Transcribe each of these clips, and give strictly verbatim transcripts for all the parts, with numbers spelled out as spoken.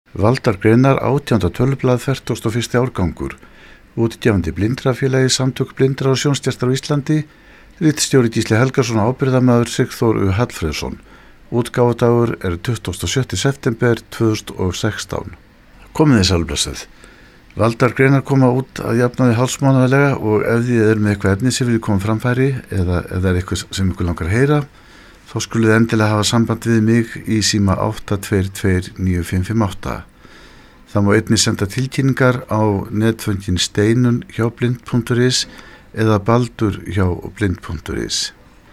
Valdar greinar átjánda tölublað fertugasta og fyrsti árgangur, útgefandi Blindrafélagi Samtök blindra og sjónskertra á Íslandi, ritstjóri Gísli Helgason og ábyrgðarmaður Sigþór U. Hallfreðsson. Útgáfudagur er tuttugasta og sjötta september tvö þúsund og sextán. Komið þið sælblessuð. Valdar greinar koma út að jafnaði hálfsmánaðarlega og ef þið er með eitthvað efni sem vilja koma framfæri eða ef það er eitthvað sem ykkur langar að heyra, þá skulið endilega hafa samband við mig í síma átta tvö tvö níu fimm fimm átta. Það má einnig senda tilkynningar á netföngin steinun hjá blind punktur is eða baldur hjá blind punktur is.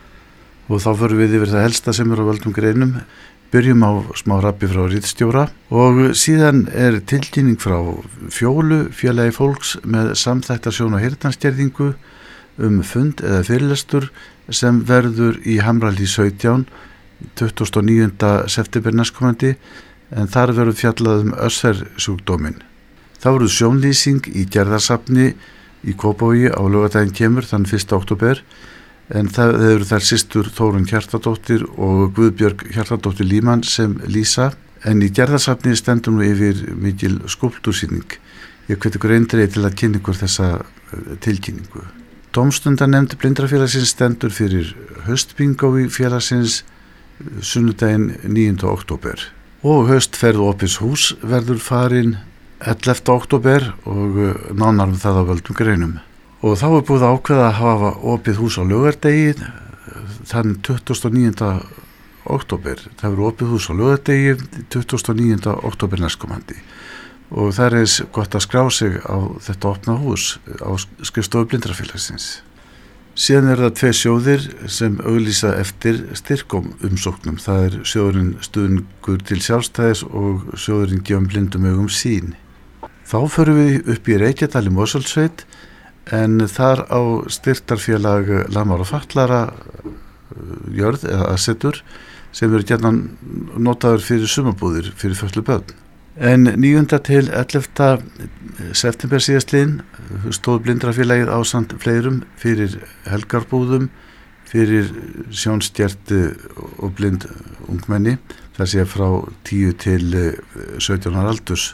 Og þá förum við yfir það helsta sem er á völdum greinum. Byrjum á smá rappi frá ritstjóra og síðan er tilkynning frá Fjólu, félagi fólks með samþætta sjón- og heyrnarskerðingu um fund eða fyrirlestur sem verður í Hamrahlíð sautján tuttugasta og níunda september næstkomandi, en þar verður fjallað um össersjúkdóminn. Þá verður sjónlýsing í Gerðarsafni í Kópavogi á laugardaginn kemur þann fyrsta október, en það eru þær systur Þórunn Hjartardóttir og Guðbjörg Hjartardóttir Líman sem lýsa, en í Gerðarsafni stendur nú yfir mikil skúlptúrsýning. Ég hvet ykkur eindregið til að kynna ykkur þessa tilkynningu. Dómstundarnefnd Blindrafélagsins stendur fyrir haustbingói félagsins sunnudaginn níunda október. Og haustferð opins hús verður farin ellefta október og nánar um það á völdum greinum. Og þá er búið að ákveða að hafa opið hús á laugardegi þann tuttugasta og níunda október. Það verður opið hús á laugardegi tuttugasta og níunda október næstkomandi. Og það er eins gott að skrá sig á þetta opna hús á skrifstofu Blindrafélagsins. Síðan er það tvei sjóðir sem auglýsa eftir styrkom umsóknum. Það er sjóðurinn Stuðningur til sjálfstæðis og sjóðurinn Gefum blindum augum sýn. Þá förum við upp í Reykjadal í Mosfellssveit, en þar á styrktarfélag lamara og fatlara jörð eða aðsetur sem eru gjarnan notaður fyrir sumarbúðir fyrir fötluð börn. En níunda til ellefta september síðastliðinn stóð Blindrafélagið ásamt fleirum fyrir helgarbúðum fyrir sjónskert og blind ungmenni, það sé frá tíu til sautján ára aldurs.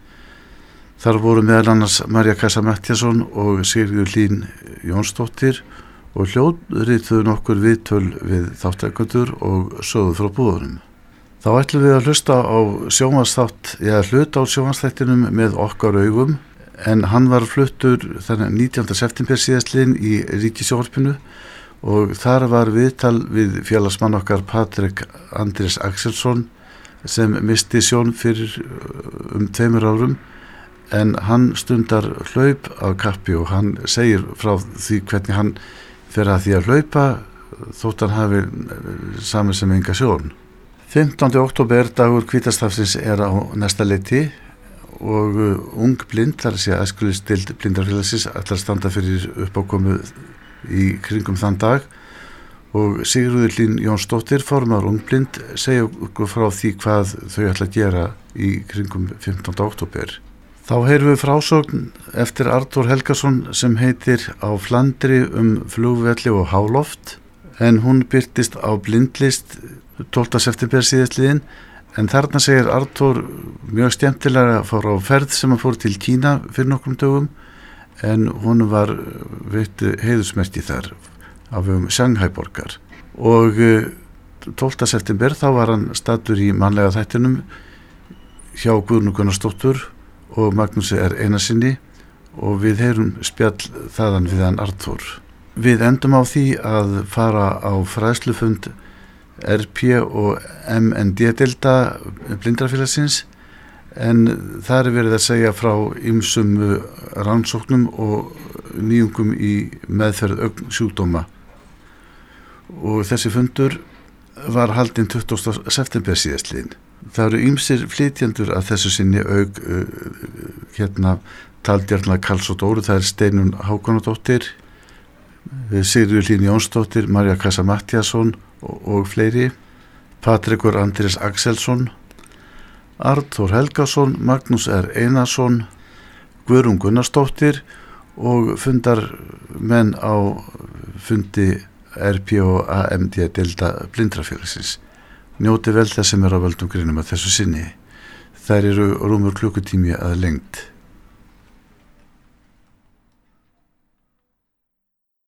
Þar voru meðal annars Marja Kassa Matthíasson og Sigríður Hlín Jónsdóttir og hljóðrituðu nokkur viðtöl við þáttakendur og sögðu frá búðunum. Þá ætlum við að hlusta á sjónvarpsþátt eða hluta á sjónvarpsþættinum með okkar augum, en hann var fluttur þannig nítjánda september síðastliðinn í Ríkissjónvarpinu og þar var viðtal við félagsmann okkar Patrik Andrés Axelsson sem misti sjón fyrir um tveimur árum, en hann stundar hlaup af kappi og hann segir frá því hvernig hann fer að því að hlaupa þótt hann hafi samið sem enga sjón. fimmtándi október dagur hvítastafsins er á næsta leiti og ung blind, þar að segja æskulýðsdeild Blindrafélagsins, ætlar að standa fyrir uppákomu í kringum þann dag og Sigríður Hlín Jónsdóttir, formaður ungblind, segja okkur frá því hvað þau ætla að gera í kringum fimmtánda október. Þá heyrum við frásögn eftir Arnþór Helgason sem heitir Á Flandri um flugvelli og háloft, en hún birtist á blindlist tólfta september síðastliðinn, en þarna segir Arnþór mjög skemmtilega að fara á ferð sem hann fór til Kína fyrir nokkrum dögum, en hún var veitt heiðursmerki þar af um Shanghai-borgar. Og tólfta september þá var hann staddur í mannlega þættinum hjá Guðrúnu Gunnarsdóttur og Magnúsi R. Einarsinni og við heyrum spjall þaðan við hann Arnþór. Við endum á því að fara á fræðslufund R P og M N D-deilda Blindrafélagsins, en þar er verið að segja frá ýmsum rannsóknum og nýjungum í meðferð augnsjúkdóma. Og þessi fundur var haldinn tuttugasta september síðastliðinn. Það eru ýmsir flytjendur að þessu sinni auk uh, hérna Taldjarna Karls og Dóru, það er Steinun Hákonardóttir, Sigríður Hlín Jónsdóttir, Marja Kassa Matthíasson og, og fleiri, Patrikur Andrés Axelsson, Arnþór Helgason, Magnús R. Einarsson, Guðrún Gunnarsdóttir og fundar menn á fundi R P og A M D-deilda Blindrafélagsins. Njóti vel þess sem er á völdum greinum að þessu sinni. Þær eru rúmur klukkutími að lengd.